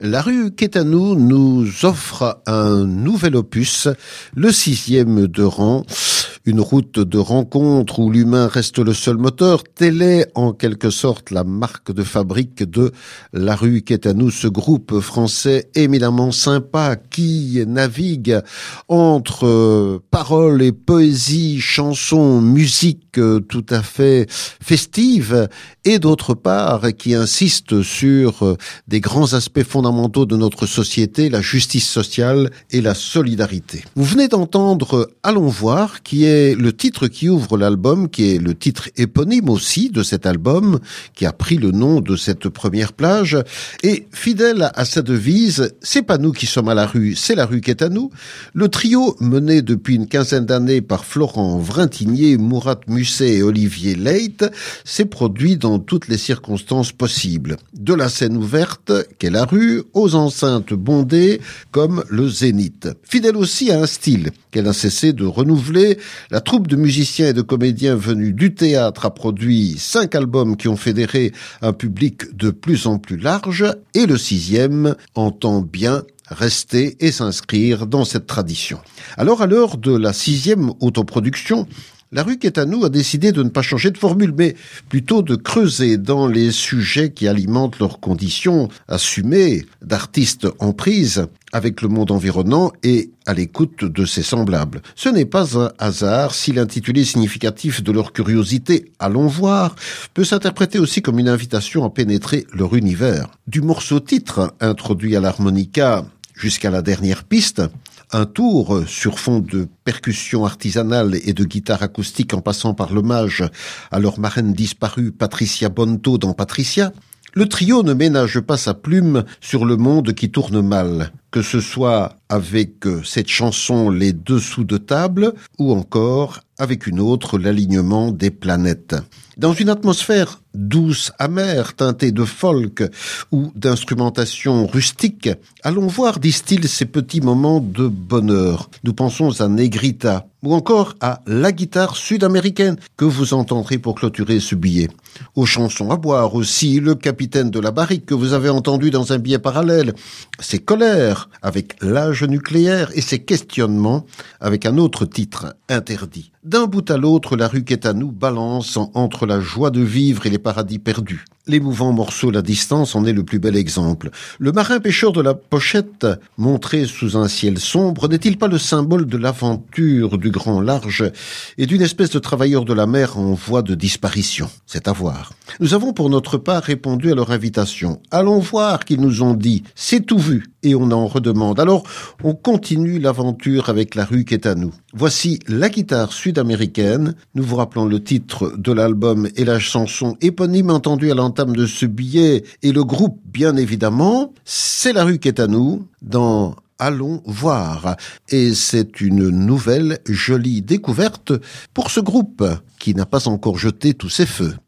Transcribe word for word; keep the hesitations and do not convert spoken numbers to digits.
La rue qui est à nous nous offre un nouvel opus, le sixième de rang, une route de rencontre où l'humain reste le seul moteur. Telle est en quelque sorte la marque de fabrique de La rue qui est à nous, ce groupe français éminemment sympa qui navigue entre euh, paroles et poésie, chansons, musique euh, tout à fait festive et d'autre part qui insiste sur euh, des grands aspects fondamentaux de notre société, la justice sociale et la solidarité. Vous venez d'entendre Allons voir, qui est le titre qui ouvre l'album, qui est le titre éponyme aussi de cet album, qui a pris le nom de cette première plage. Et fidèle à sa devise, c'est pas nous qui sommes à la rue, c'est la rue qui est à nous. Le trio, mené depuis une quinzaine d'années par Florent Vrintinier, Mourad Musset et Olivier Leit, s'est produit dans toutes les circonstances possibles. De la scène ouverte, qu'est la rue, aux enceintes bondées, comme le Zénith. Fidèle aussi à un style qu'elle n'a cessé de renouveler, la troupe de musiciens et de comédiens venus du théâtre a produit cinq albums qui ont fédéré un public de plus en plus large, et le sixième entend bien rester et s'inscrire dans cette tradition. Alors, à l'heure de la sixième autoproduction, La rue qui est à nous a décidé de ne pas changer de formule, mais plutôt de creuser dans les sujets qui alimentent leurs conditions assumées d'artistes en prise avec le monde environnant et à l'écoute de ses semblables. Ce n'est pas un hasard si l'intitulé significatif de leur curiosité, Allons voir, peut s'interpréter aussi comme une invitation à pénétrer leur univers. Du morceau titre, introduit à l'harmonica jusqu'à la dernière piste, un tour sur fond de percussions artisanales et de guitare acoustique en passant par l'hommage à leur marraine disparue Patricia Bonto dans Patricia, le trio ne ménage pas sa plume sur le monde qui tourne mal, que ce soit avec cette chanson Les Dessous de table ou encore avec une autre, L'alignement des planètes. Dans une atmosphère douce, amère, teintée de folk ou d'instrumentation rustique, allons voir, disent-ils, ces petits moments de bonheur. Nous pensons à Negrita ou encore à La guitare sud-américaine que vous entendrez pour clôturer ce billet. Aux chansons à boire aussi, Le capitaine de la barrique que vous avez entendu dans un billet parallèle, ses colères avec L'âge nucléaire et ses questionnements avec un autre titre, Interdit. D'un bout à l'autre, La rue qui est à nous balance entre la joie de vivre et les paradis perdus. L'émouvant morceau La distance en est le plus bel exemple. Le marin pêcheur de la pochette, montré sous un ciel sombre, n'est-il pas le symbole de l'aventure du grand large et d'une espèce de travailleur de la mer en voie de disparition? C'est à voir. Nous avons pour notre part répondu à leur invitation. Allons voir, qu'ils nous ont dit. C'est tout vu. Et on en redemande. Alors, on continue l'aventure avec La rue qui est à nous. Voici La guitare sud-américaine. Nous vous rappelons le titre de l'album et la chanson éponyme entendue à l'entame de ce billet. Et le groupe, bien évidemment, c'est La rue qui est à nous dans Allons voir. Et c'est une nouvelle jolie découverte pour ce groupe qui n'a pas encore jeté tous ses feux.